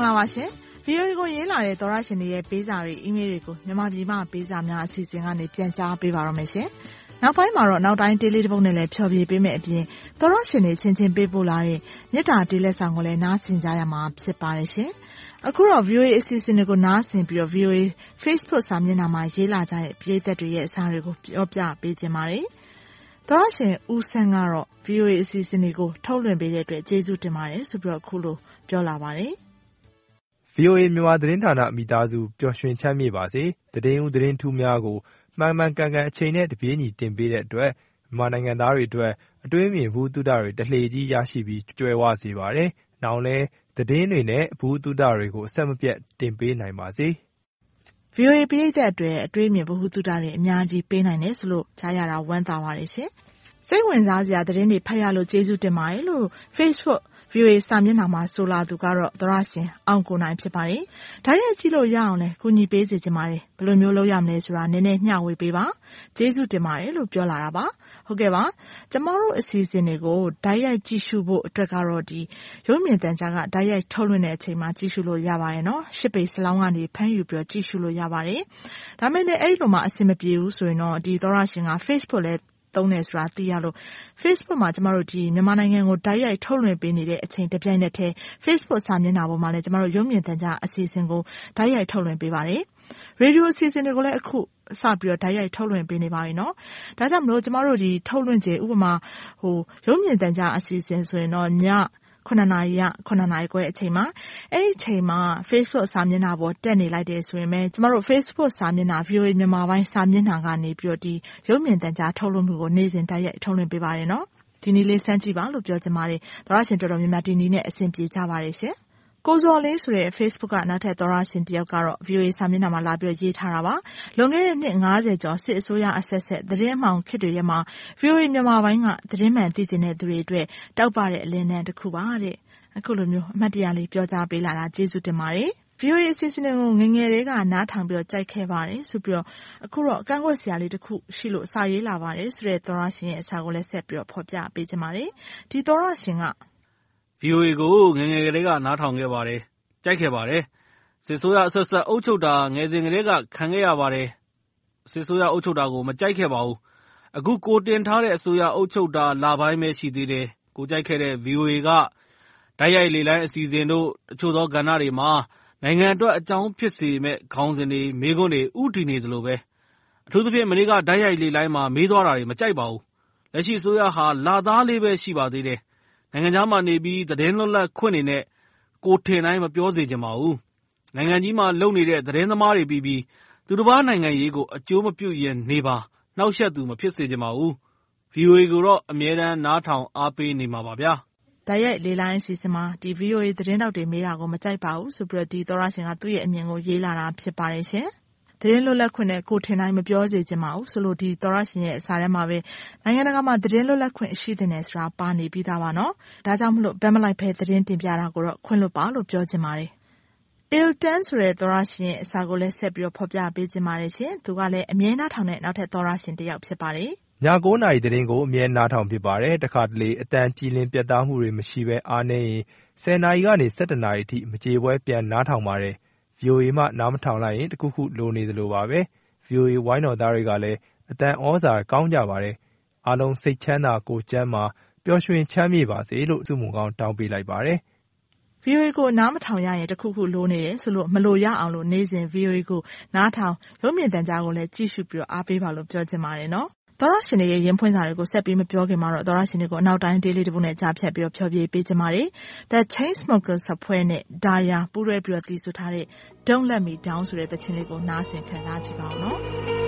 လာပါရှင် VOA ကိုရေးလာတဲ့သောရရှင်တွေရဲ့ပေးစာတွေအီးမေးလ်တွေကိုမြန်မာပြည်မှာပေးစာများအစီအစဉ်ကနေပြန်ကြားပေးပါရမယ်ရှင်နောက်ပိုင်းမှာတော့နောက်တိုင်းတေးလေးတစ်ပုဒ်နဲ့လည်းဖြောပြပေးမယ်အပြင်သောရရှင်တွေချင်းချင်းပေးပို့လာတဲ့မြစ်တာတေးလက်ဆောင်ကိုလည်းနားဆင်ကြရမှာဖြစ်ပါတယ်ရှင်အခုတော့ VOA အစီအစဉ်တွေကိုနားဆင်ပြီးတော့ VOA Facebook စာမျက်နှာမှာရေးလာကြတဲ့ပရိသတ်တွေရဲ့အစာတွေကိုပြောပြပေးခြင်းပါတယ်သောရရှင်ဦးဆန်းကတော့ VOA အစီအစဉ်တွေကိုထုတ်လွှင့်ပေးတဲ့အတွက်ကျေးဇူးတင်ပါတယ်ဆိုပြီးတော့အခုလိုပြောလာပါတယ် VOA မြန်မာသတင်းဌာနမိသားစုပျော်ရွှင်ချမ်းမြေ့ပါစေသတင်းဦးသတင်းထူးများကိုမှန်မှန်ကန်ကန်အချိန်နဲ့တပြေးညီတင်ပေးတဲ့အတွက်မြန်မာနိုင်ငံသားတွေအတွက်အတွင်းမြင်ဘူးတုဒတွေတလှေကြီးရရှိပြီးကြွယ်ဝစေပါတယ်။နောက်လဲသတင်းတွေနဲ့ဘူးတုဒတွေကိုအဆက်မပြတ်တင်ပေးနိုင်ပါစေ။ VOA ပရိသတ်အတွက်အတွင်းမြင်ဘူးတုဒတွေအများကြီးပေးနိုင်တယ်ဆိုလို့ကြားရတာဝမ်းသာပါတယ်ရှင်။စိတ်ဝင်စားစရာသတင်းတွေဖတ်ရလို့ကျေးဇူးတင်ပါတယ်လို့ Facebook VOA စာမျက်နှာမှာဆိုလာသူကတော့သောရရှင်အောင်ကိုနိုင်ဖြစ်ပါတယ်။ဒါရိုက်ကြည့်လို့ရအောင်လဲကူညီပေးစေချင်ပါတယ်။ဘယ်လိုမျိုးလုပ်ရမလဲဆိုတာနည်းနည်းမျှဝေပေးပါ။ကျေးဇူးတင်ပါတယ်လို့ပြောလာတာပါ။ဟုတ်ကဲ့ပါ။ကျမတို့အစီအစဉ်တွေကိုဒါရိုက်ကြည့်ရှုဖို့အတွက်ကတော့ဒီရုပ်မြင်သံကြားကဒါရိုက်ထုတ်လွှင့်တဲ့အချိန်မှာကြည့်ရှုလို့ရပါတယ်နော်။ရှစ်ပေစလောင်းကနေဖမ်းယူပြီးတော့ကြည့်ရှုလို့ရပါတယ်။ဒါမဲ့လည်းအဲ့လိုမှအဆင်မပြေဘူးဆိုရင်တော့ဒီသောရရှင်က Facebook လဲသုံးနေဆိုတာသိရလို့ Facebook မှာကျမတို့ဒီမြန်မာနိုင်ငံကိုတိုက်ရိုက်ထုတ်လွှင့်ပေးနေတဲ့အချိန်တစ်ပြိုင်နက်တည်း Facebook စာမျက်နှာပေါ်မှာလည်းကျမတို့ရုပ်မြင်သံကြားအစီအစဉ်ကိုတိုက်ရိုက်ထုတ်လွှင့်ပေးပါတယ်။ရေဒီယိုအစီအစဉ်တွေကိုလည်းအခုစပြီးတော့တိုက်ရိုက်ထုတ်လွှင့်ပေးနေပါပြီနော်။ဒါကြောင့်မလို့ကျမတို့ဒီထုတ်လွှင့်ခြင်းဥပမာရုပ်မြင်သံကြားအစီအစဉ်ဆိုရင်တော့ည9နာရီခွဲအချိန်မှာအဲ့ဒီအချိန်မှာ Facebook စာမျက်နှာပေါ်တက်နေလိုက်တယ်ဆိုရင်ကျမတို့ Facebook စာမျက်နှာ VOA မြန်မာပိုင်းစာမျက်နှာကနေပြီးတော့ဒီရုပ်မြင်သံကြားထုတ်လွှင့်မှုကိုနေ့စဉ်တိုက်ရိုက်ထုတ်လွှင့်ပေးပါတယ်နော်ဒီနည်းလေးစမ်းကြည့်ပါလို့ပြောချင်ပါတယ်သောရရှင်တော်တော်များများဒီနည်းနဲ့အဆင်ပြေကြပါတယ်ရှင်ကိုဇော်လေးဆိုတဲ့ Facebook ကနောက်ထပ်သောရရှင်တယောက်ကတော့ VOA စာမျက်နှာမှာလာပြီးရေးထားတာပါလွန်ခဲ့တဲ့နှစ်50ကျော်စစ်အစိုးရအဆက်ဆက်သတင်းအမှောင်ခေတ်တွေထဲမှာ VOA မြန်မာပိုင်းကသတင်းမှန်သိကျင်တဲ့သူတွေအတွက်တောက်ပတဲ့အလင်းတန်းတစ်ခုပါတဲ့အခုလိုမျိုးအမှတ်တရလေးပြောကြားပေးလာတာကျေးဇူးတင်ပါတယ် VOA အစီအစဉ်ကိုငငယ်လေးကနားထောင်ပြီးတော့ကြိုက်ခဲ့ပါတယ်ဆိုပြီးတော့အခုတော့ကန့်ကွက်စရာလေးတစ်ခုရှိလို့စာရေးလာပါတယ်ဆိုတဲ့သောရရှင်ရဲ့အစာကိုလည်းဆက်ပြီးတော့ဖော်ပြပေးချင်ပါတယ်ဒီသောရရှင်က VOA ကိုငငယ်ကလေးကနားထောင်ခဲ့ပါတယ်ကြိုက်ခဲ့ပါတယ်စစ်ဆိုးရအဆက်ဆက်အုပ်ချုပ်တာငယ်စဉ်ကလေးကခံခဲ့ရပါတယ်စစ်ဆိုးရအုပ်ချုပ်တာကိုမကြိုက်ခဲ့ပါဘူးအခုကိုတင်ထားတဲ့အစိုးရအုပ်ချုပ်တာလပိုင်းပဲရှိသေးတယ်ကိုကြိုက်ခဲ့တဲ့ VOA ကတိုက်ရိုက်လေလိုင်းအစီအစဉ်တို့တချို့သောကဏ္ဍတွေမှာနိုင်ငံအတွက်အကြောင်းဖြစ်စေမဲ့ခေါင်းစဉ်တွေမေးခွန်းတွေဥတည်နေသလိုပဲအထူးသဖြင့်မနေ့ကတိုက်ရိုက်လေလိုင်းမှာမေးသွားတာတွေမကြိုက်ပါဘူးလက်ရှိအစိုးရဟာလာသားလေးပဲရှိပါသေးတယ်နိုင်ငံခြားမှာနေပြီးသတင်းလွတ်လပ်ခွင့်တွေနဲ့ကိုထင်တိုင်းမပြောစေချင်ပါဘူးနိုင်ငံကြီးမှာလုပ်နေတဲ့သတင်းသမားတွေပြီးသူတစ်ပါးနိုင်ငံရေးကိုအကျိုးမပြုရင်နေပါနှောက်ယှက်သူမဖြစ်စေချင်ပါဘူး VOA ကိုတော့အမြဲတမ်းနားထောင်အားပေးနေမှာပါဗျာတိုက်ရိုက်လေလိုင်းအစီအစဉ်မှာဒီ VOA သတင်းတောက်တွေမေးတာကိုမကြိုက်ပါဘူးဆိုပြီးတော့ဒီသောရရှင်ကသူ့ရဲ့အမြင်ကိုရေးလာတာဖြစ်ပါတယ်ရှင်သတင်းလွတ်လပ်ခွင့်နဲ့ကိုထင်တိုင်းမပြောစေချင်ပါဘူးဆိုလို့ဒီသောရရှင်ရဲ့အစာထဲမှာပဲနိုင်ငံတကာမှာသတင်းလွတ်လပ်ခွင့်ရှိတဲ့နယ်ဆိုတာပါနေပြီးသားပါနော်ဒါကြောင့်မလို့ဘက်မလိုက်ဖဲသတင်းတင်ပြတာကိုတော့ခွင့်လွတ်ပါလို့ပြောချင်ပါတယ်Ilton ဆိုတဲ့သောရရှင်ရဲ့အစာကိုလည်းဆက်ပြီးတော့ဖော်ပြပေးချင်ပါတယ်ရှင်သူကလည်းအမြဲနားထောင်တဲ့နောက်ထပ်သောရရှင်တစ်ယောက်ဖြစ်ပါတယ်ည9နာရီသတင်းကိုအမြဲနားထောင်ဖြစ်ပါတယ်တခါတလေအတန်ကြည်လင်ပြတ်သားမှုတွေမရှိဘဲအားနေရင်10နာရီကနေ17နာရီအထိမကြေပွဲပြန်နားထောင်ပါတယ် VOA မှနားမထောင်လိုက်ရင်တခုခုလိုနေသလိုပါပဲ VOA ဝိုင်းတော်သားတွေကလည်းအတန်ဩဇာကောင်းကြပါတယ်အားလုံးစိတ်ချမ်းသာကိုကျမ်းမာပျော်ရွှင်ချမ်းမြေ့ပါစေလို့ဆုမွန်ကောင်းတောင်းပေးလိုက်ပါတယ် VOA ကိုနားမထောင်ရရင်တခုခုလိုနေတယ်ဆိုလို့မလိုရအောင်လို့နေ့စဉ် VOA ကိုနားထောင်ရုပ်မြင်သံကြားကိုလည်းကြည့်ရှုပြီးတော့အားပေးပါလို့ပြောချင်ပါတယ်နော်သောရရှင်တွေရဲ့ရင်ဖွင့်စာတွေကိုဆက်ပြီးမပြောခင်မှာတော့သောရရှင်တွေကိုအနောက်တိုင်းဒေးလေးတစ်ပုဒ်နဲ့ကြားဖြတ်ပြီးတော့ဖြောပြပေးချင်ပါတယ် The Chainsmokers အဖွဲ့နဲ့ဒါယာပူးတွဲပြီးတော့တည်ဆိုထားတဲ့ Don't Let Me Down ဆိုတဲ့သချင်းလေးကိုနားဆင်ခံစားကြည့်ပါဦးနော်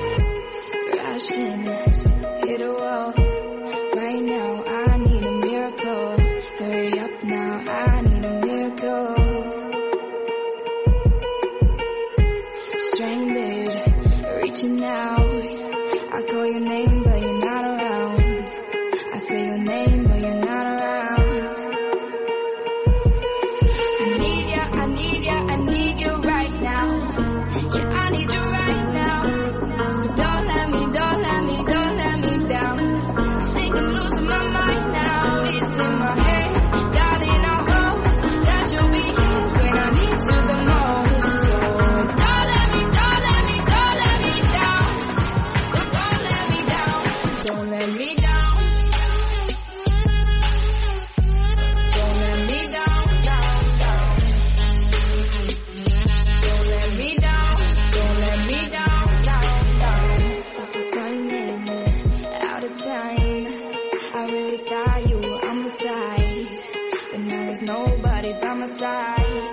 Crashing hit a wall right now I need a miracle hurry up now I need a miracle stranded reaching out I call your name but you're not around I say your name but you're not around I need ya I need ya I need you right now yeah I need you right now so don't let me down I think I'm losing my mind now it's in my head darling I hope that you'll be here when I need you without you on my side. But now there's nobody by my side.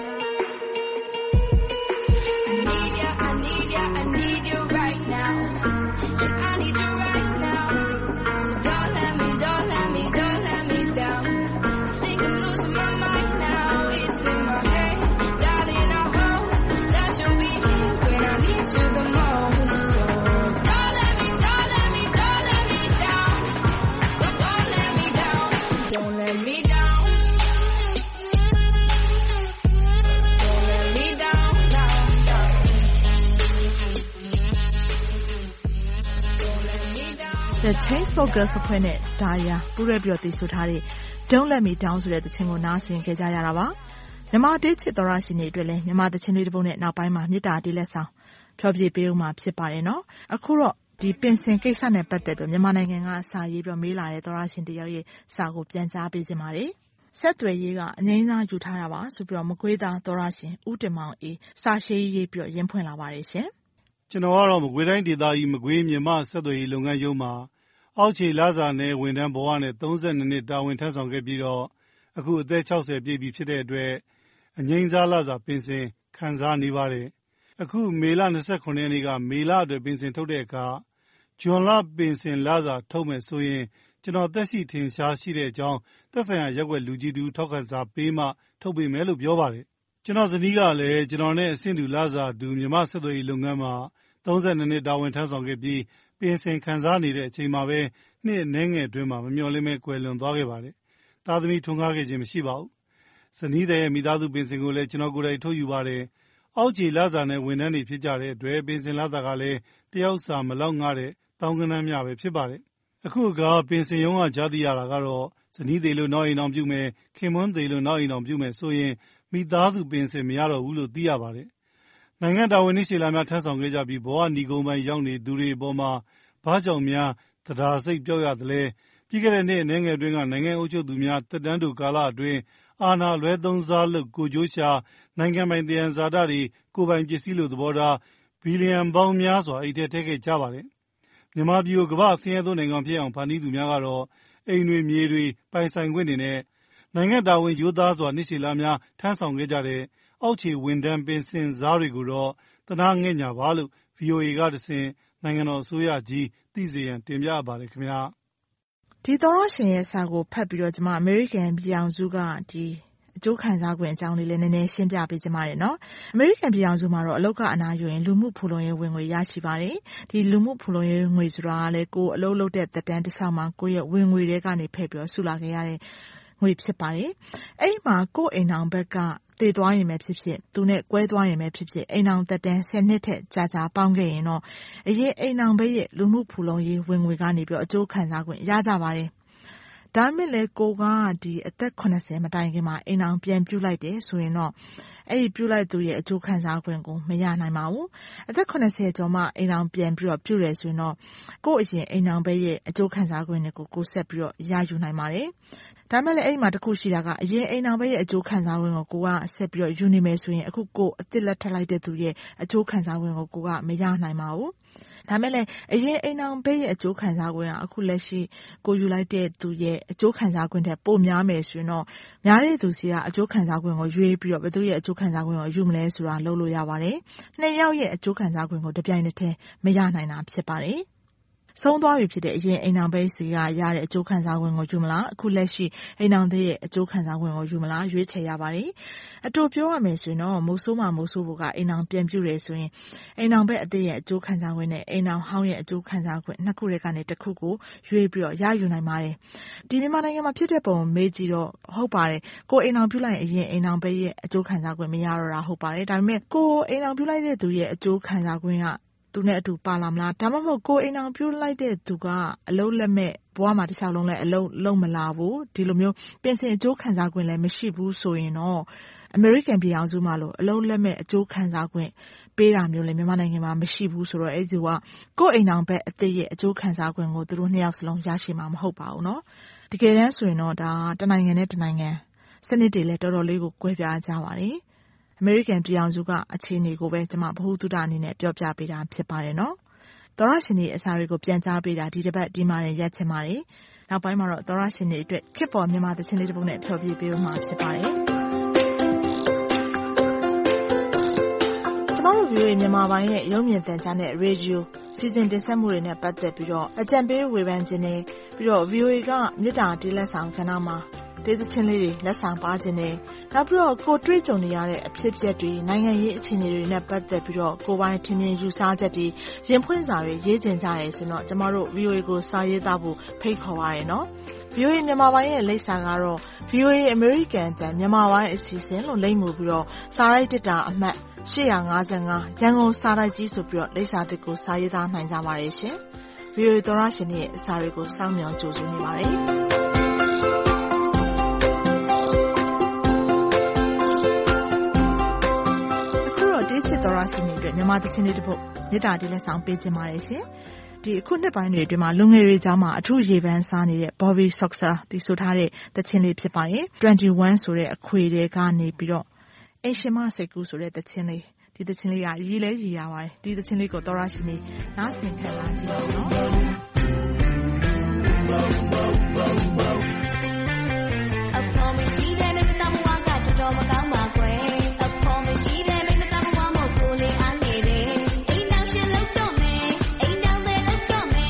I need you, I need you, I need you right now. Yeah, I need you right now. So don't let me down. I think I'm losing my mind now. It's in my head, darling. I hope that you'll be here when I need you the most. So don't let me down. Don't let me down. Don't let me down. Don't let me down. The Chainsmokers အဖွဲ့နဲ့ဒါယာပူးရဲပြီးတော့တည်ဆိုထားတဲ့ Don't Let Me Down ဆိုတဲ့သချင်းကိုနားဆင်ကြကြရတာပါမြန်မာတေးချစ်သောရရှင်တွေအတွက်လည်းမြန်မာသချင်းလေးတစ်ပုဒ်နဲ့နောက်ပိုင်းမှာမေတ္တာတေးလက်ဆောင်ဖျော်ဖြေပေးဦးမှာဖြစ်ပါတယ်နော်အခုတော့ဒီပင်စင်ကိစ္စနဲ့ပတ်သက်ပြီးမြန်မာနိုင်ငံကစာရေးပြီးမေးလာတဲ့သောရရှင်တယောက်ရဲ့စာကိုပြန်ကြားပေးခြင်းပါတယ်ဆက်သွယ်ရေးကအငိမ့်စားယူထားတာပါဆိုပြီးတော့မကွေးသားသောရရှင်ဦးတင်မောင်အေးစာရှည်ရေးပြီးတော့ရင်းဖွင့်လာပါတယ်ရှင်ကျွန်တော်ကတော့မကွေးတိုင်းဒေသကြီးမကွေးမြန်မာဆက်သွယ်ရေးလုပ်ငန်းရုံးမှာအောက်ခြေလစာနယ်ဝန်ထမ်းဘဝနဲ့32နှစ်တာဝန်ထမ်းဆောင်ခဲ့ပြီးတော့အခုအသက်60ပြည့်ပြီဖြစ်တဲ့အတွက်အငိမ့်စားလစာပင်စင်ခံစားနေပါတယ်အခုမေလ29ရက်နေ့ကမေလအတွက်ပင်စင်ထုတ်တဲ့အခါဇွန်လပင်စင်လစာထုတ်မယ်ဆိုရင်ကျွန်တော်တက်ရှိထင်ရှားရှိတဲ့အကြောင်းသက်ဆိုင်ရာရက်ွက်လူကြီးတူထောက်ခံစာပေးမှထုတ်ပေးမယ်လို့ပြောပါတယ်ကျွန်တော်ဇနီးကလည်းကျွန်တော်နဲ့အဆင့်တူလစာတူမြန်မာဆက်သွယ်ရေးလုပ်ငန်းမှာ32နှစ်တာဝန်ထမ်းဆောင်ခဲ့ပြီးပင်စင်ခံစားနေတဲ့အချိန်မှာပဲနှစ်အနည်းငယ်အတွင်းမှာမမျှော်လင့်မဲ့ကွယ်လွန်သွားခဲ့ပါတယ်။သားသမီးထွန်းကားခဲ့ခြင်းမရှိပါဘူး။ဇနီးတဲ့မိသားစုပင်စင်ကိုလည်းကျွန်တော်ကိုယ်တိုင်ထုတ်ယူပါတယ်။အောက်ခြေလစာနဲ့ဝန်ထမ်းတွေဖြစ်ကြတဲ့အတွက်ပင်စင်လစာကလည်းတယောက်စာမလောက်ငှတဲ့တောင်းကနန်းများပဲဖြစ်ပါတယ်။အခုကပင်စင်ရုံးကကြားသိရတာကတော့ဇနီးသေးလို့နောက်အိမ်အောင်ပြုမယ်ခင်မွန်းသေးလို့နောက်အိမ်အောင်ပြုမယ်ဆိုရင်မိသားစုပင်စင်မရတော့ဘူးလို့သိရပါတယ်။နိုင်ငံတော်ဝန်ကြီးရှေ့လာများထမ်းဆောင်ခဲ့ကြပြီးဘဝညီကုန်းပိုင်းရောက်နေသူတွေအပေါ်မှာဘာကြောင့်များတရားစိတ်ပြောက်ရသလဲပြီးခဲ့တဲ့နှစ်အနည်းငယ်အတွင်းကနိုင်ငံအုပ်ချုပ်သူများတက်တန်းတူကာလအတွင်းအာဏာလွဲသုံးစားလို့ကိုကျိုးရှာနိုင်ငံပိုင်တရားဇာတာတွေကိုပိုင်ပစ္စည်းလို့သဘောထားဘီလီယံပေါင်းများစွာအိတ်ထဲထည့်ခဲ့ကြပါတယ်မြန်မာပြည်ကိုကမ္ဘာဆင်းရဲသောနိုင်ငံဖြစ်အောင်ဖန်တီးသူများကတော့အိမ်တွေမြေတွေပိုင်ဆိုင်ခွင့်တွေနဲ့နိုင်ငံတာဝန်ရိုးသားစွာနှစ်ရှည်လများထမ်းဆောင်ခဲ့ကြတဲ့အောက်ခြေဝန်ထမ်းပင်စင်စားတွေကိုတော့တနာငဲ့ညာပါလို့ VOA ကတဆင့်နိုင်ငံတော်အစိုးရကြီးသိစေရန်တင်ပြပါတယ်ခင်ဗျာဒီသောရရှင်ရဲ့စာကိုဖတ်ပြီးတော့ကျွန်မအမေရိကန်ပြည်အောင်စုကဒီအကျိုးခံစား권အကြောင်းလေးလည်းနည်းနည်းရှင်းပြပေးကြပါရနော်အမေရိကန်ပြည်အောင်စုမှာတော့အလုပ်ကအနာယူရင်လူမှုဖူလုံရေးဝင်ငွေရရှိပါတယ်ဒီလူမှုဖူလုံရေးငွေဆိုတာကလည်းကိုယ်အလုပ်လုပ်တဲ့တက်တန်းတစ်လျှောက်မှာကိုယ့်ရဲ့ဝင်ငွေတွေကနေဖက်ပြီးတော့စုလာခဲ့ရတဲ့ငွေဖြစ်ပါတယ်အဲ့ဒီမှာကိုယ့်အိမ်အောင်ဘက်ကတည်သွားရင်ပဲဖြစ်ဖြစ်သူနဲ့ကွဲသွားရင်ပဲဖြစ်ဖြစ်အိမ်အောင်တက်တန်း10နှစ်ထက်ကြာပေါင်းခဲ့ရင်တော့အရင်အိမ်အောင်ဘက်ရဲ့လူမှုဖူလုံရေးဝင်ငွေကနေပြီးတော့အကျိုးခံစား권ရကြပါတယ်ဒါမဲ့လေကိုကဒီအသက်80မတိုင်ခင်မှာအိမ်အောင်ပြန်ပြုတ်လိုက်တယ်ဆိုရင်တော့အဲ့ဒီပြုတ်လိုက်သူရဲ့အကျိုးခံစား권ကိုမရနိုင်ပါဘူးအသက်80ကျော်မှအိမ်အောင်ပြန်ပြီးတော့ပြုတ်တယ်ဆိုရင်တော့ကို့အရင်အိမ်အောင်ဘက်ရဲ့အကျိုးခံစား권တွေကိုဆက်ပြီးတော့ရယူနိုင်ပါတယ်ဒါမဲ့လည်းအဲ့ဒီမှာတစ်ခုရှိတာကအရင်အိမ်အောင်ဘက်ရဲ့အကျိုးခံစား권ကိုကိုကဆက်ပြီးတော့ယူနေမယ်ဆိုရင်အခုကိုအစ်လက်ထပ်လိုက်တဲ့သူရဲ့အကျိုးခံစား권ကိုကိုကမရနိုင်ပါဘူးဒါမဲ့လည်းအရင်အိမ်အောင်ဘက်ရဲ့အကျိုးခံစား권ကအခုလက်ရှိကိုယူလိုက်တဲ့သူရဲ့အကျိုးခံစား권တဲ့ပိုများမယ်ဆိုရင်တော့များတဲ့သူစီကအကျိုးခံစား권ကိုရွေးပြီးတော့ဘယ်သူရဲ့အကျိုးခံစား권ကိုယူမလဲဆိုတာလုပ်လို့ရပါတယ်နှစ်ယောက်ရဲ့အကျိုးခံစား권ကိုတပြိုင်တည်းမရနိုင်တာဖြစ်ပါတယ်ဆုံးသွားပြီဖြစ်တဲ့အရင်အိမ်အောင်ဘက်စီကရတဲ့အကျိုးခံစား권ကိုယူမလားအခုလက်ရှိအိမ်အောင်ရဲ့အကျိုးခံစား권ကိုယူမလားရွေးချယ်ရပါတယ်အတူပြောရမယ်ဆိုရင်တော့မိုးဆိုးမှာမိုးဆိုးဖို့ကအိမ်အောင်ပြန်ပြုတယ်ဆိုရင်အိမ်အောင်ဘက်အသေးရဲ့အကျိုးခံစား권နဲ့အိမ်အောင်ဟောင်းရဲ့အကျိုးခံစား권နှစ်ခုတွေကနေတစ်ခုကိုရွေးပြီးတော့ရယူနိုင်ပါတယ်ဒီမြန်မာနိုင်ငံမှာဖြစ်တဲ့ပုံမေးကြည့်တော့ဟုတ်ပါတယ်ကိုအိမ်အောင်ပြုလိုက်ရင်အရင်အိမ်အောင်ဘက်ရဲ့အကျိုးခံစား권မရတော့တာဟုတ်ပါတယ်ဒါပေမဲ့ကိုအိမ်အောင်ပြုလိုက်တဲ့သူရဲ့အကျိုးခံစား권ကသူနဲ့အတူပါလာမလားဒါမှမဟုတ်ကိုအိမ်အောင်ပြုတ်လိုက်တဲ့သူကအလုံးလက်မဲ့ဘဝမှာတစ်ခြားလုံးလဲအလုံးလုံးမလာဘူးဒီလိုမျိုးပင်စင်အကျိုးခံစား권လည်းမရှိဘူးဆိုရင်တော့အမေရိကန်ပြည်အောင်စုမှာလို့အလုံးလက်မဲ့အကျိုးခံစား권ပေးတာမျိုးလည်းမြန်မာနိုင်ငံမှာမရှိဘူးဆိုတော့အဲ့ဒီကကိုအိမ်အောင်ဘက်အသေးရဲ့အကျိုးခံစား권ကိုသူတို့နှစ်ယောက်စလုံးရရှိမှာမဟုတ်ပါဘူးเนาะတကယ်တမ်းဆိုရင်တော့ဒါတနိုင်ငံနဲ့တနိုင်ငံစနစ်တွေလည်းတော်တော်လေးကိုကွဲပြားကြပါတယ်အမေရိကန်ပြည်အောင်စုကအခြေအနေကိုပဲကျွန်မဗဟုသုတအနေနဲ့ပြောပြပေးတာဖြစ်ပါတယ်နော်သောရရှင်တွေအစာတွေကိုပြန်ကြားပေးတာဒီတစ်ပတ်ဒီမှာနဲ့ရက်ချင်ပါတယ်နောက်ပိုင်းမှာတော့သောရရှင်တွေအတွက်ခစ်ပေါ်မြန်မာသချင်းလေးတစ်ပုဒ်နဲ့ဖျော်ဖြေပေးဦးမှာဖြစ်ပါတယ်ကျမတို့ VOA မြန်မာပိုင်းရဲ့ရုပ်မြင်သံကြားနဲ့ရေဒီယိုစီစဉ်တင်ဆက်မှုတွေနဲ့ပတ်သက်ပြီးတော့အကြံပေးဝေဖန်ခြင်းတွေပြီးတော့ VOA ကမြစ်တာတေးလက်ဆောင်ခဏမှာတေးသချင်းလေးတွေလက်ဆောင်ပါခြင်းတွေနောက်ပြီးတော့ကိုတွေ့ကြုံနေရတဲ့အဖြစ်အပျက်တွေနိုင်ငံရေးအခြေအနေတွေနဲ့ပတ်သက်ပြီးတော့ကိုပိုင်ထင်မြင်ယူဆချက်တွေရင်ဖွင့်စာတွေရေးကျင်ကြရဲဆိုတော့ကျမတို့ VOA ကိုစာရေးသားဖို့ဖိတ်ခေါ်ပါရနော် VOA မြန်မာပိုင်းရဲ့လိပ်စာကတော့ VOA American တန်မြန်မာပိုင်းအစီအစဉ်လို့လိပ်မှုပြီးတော့စာရိုက်တစ်တာအမှတ်855ရန်ကုန်စာရိုက်ကြီးဆိုပြီးတော့လိပ်စာတစ်ကိုစာရေးသားနိုင်ကြပါတယ်ရှင် VOA သောရရှင်ရဲ့အစာတွေကိုစောင့်မျှော်ကြိုဆိုနေပါတယ်ဒီချစ်တော်ရရှင်တွေအတွက်မြန်မာသချင်းလေးတစ်ပုဒ်မေတ္တာတေးလက်ဆောင်ပေးခြင်းပါတယ်ရှင်ဒီအခုနှစ်ပိုင်းတွေအတွင်းမှာလူငယ်တွေကြားမှာအထူးရေပန်းစားနေတဲ့ Bobby Soxer ဒီဆိုထားတဲ့သချင်းလေးဖြစ်ပါတယ်21ဆိုတဲ့အခွေတွေကနေပြီးတော့အိမ်ရှင်မစိတ်ကူးဆိုတဲ့သချင်းလေးဒီသချင်းလေးကရည်လဲရည်ရပါတယ်ဒီသချင်းလေးကိုတော်ရရှင်တွေနားဆင်ခံပါကြည့်ပါဦးနော်အဖေမရှိတဲ့မိသားမဝကတော်မကောင်းပါကွယ်အဖေမရှိတဲ့မိသားမဝမကိုလေးအားနေတယ်အိမ်နောက်ရှင်လောက်တော့မယ်အိမ်နောက်ပဲလောက်တော့မယ်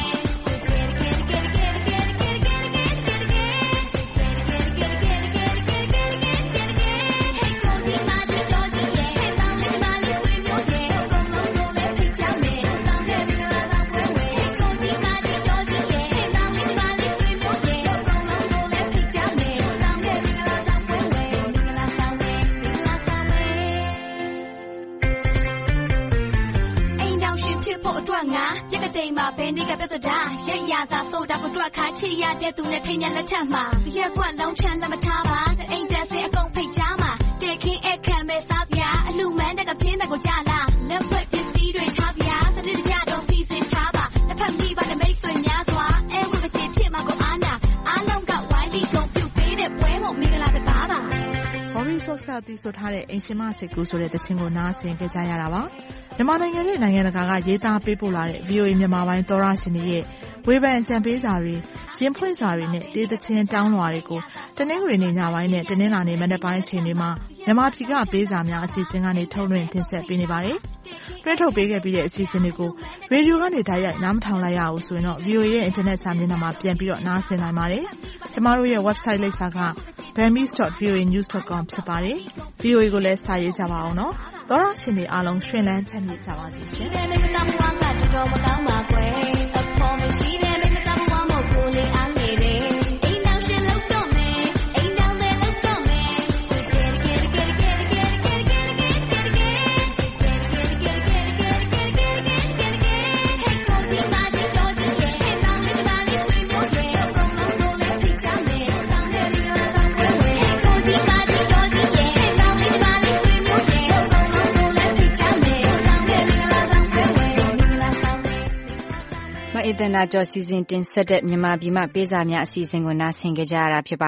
ဘယ်နေ့ကပြတ်တာရက်ရသာဆိုတာကိုတွက်ခါချစ်ရတဲ့သူနဲ့ထိန်ရလက်ထက်မှာရက်ကွက်လုံးချမ်းလက်မထားပါအိမ်တက်စင်အကုန်ဖိတ်ချားမှာတဲခင်းအခမ်းပဲစားစရာအလူမန်းတက်ကပြင်းတဲ့ကိုကြလားလက်ဖက်ပစ္စည်းတွေထားစရာစတဲ့ကြတော့စီစဉ်ထားပါတစ်ဖက်မိပါတဲ့မိတ်ဆွေများစွာအဲဝတ်ချင်းဖြစ်မှာကိုအားနာအားလုံးကဝိုင်းပြီးကုန်ပြုတ်ပေးတဲ့ပွဲမို့မင်္ဂလာတပါပါBobby Soxer တီးဆိုထားတဲ့အိမ်ရှင်မစိတ်ကူးဆိုတဲ့သချင်းကိုနားဆင်ကြကြရတာပါမြန်မာနိုင်ငံနဲ့နိုင်ငံတကာကရေးသားပေးပို့လာတဲ့ VOA မြန်မာပိုင်းသောရရှင်တွေရဲ့ဝေဖန်အကြံပေးစာတွေရင်ဖွင့်စာတွေနဲ့တေးသချင်းတောင်းလွှာတွေကိုတနင်္ဂနွေနေ့ညပိုင်းနဲ့တနင်္လာနေ့မနက်ပိုင်းအချိန်တွေမှာမြန်မာပြည်ကပေးစာများအစီအစဉ်ကနေထုတ်လွှင့်တင်ဆက်ပေးနေပါတယ်။တွဲထုတ်ပေးခဲ့ပြီးတဲ့အစီအစဉ်တွေကိုရေဒီယိုကနေတိုက်ရိုက်နားမထောင်လိုက်ရဘူးဆိုရင်တော့ VOA ရဲ့အင်တာနက်စာမျက်နှာမှာပြန်ပြီးတော့နားဆင်နိုင်ပါတယ်။ကျမတို့ရဲ့ website လိပ်စာက bambis.voanews.com ဖြစ်ပါတယ်။ VOA ကိုလည်းစာရေးကြပါအောင်နော်။သောရရှင်တွေအားလုံးရှင်လန်းချမ်းမြေ့ကြပါစေရှင်။ဧည့်သည်နာကျော်စီစဉ်တင်ဆက်တဲ့မြန်မာပြည်မှပေးစာများအစီအစဉ်ကိုနားဆင်ကြရတာဖြစ်ပါ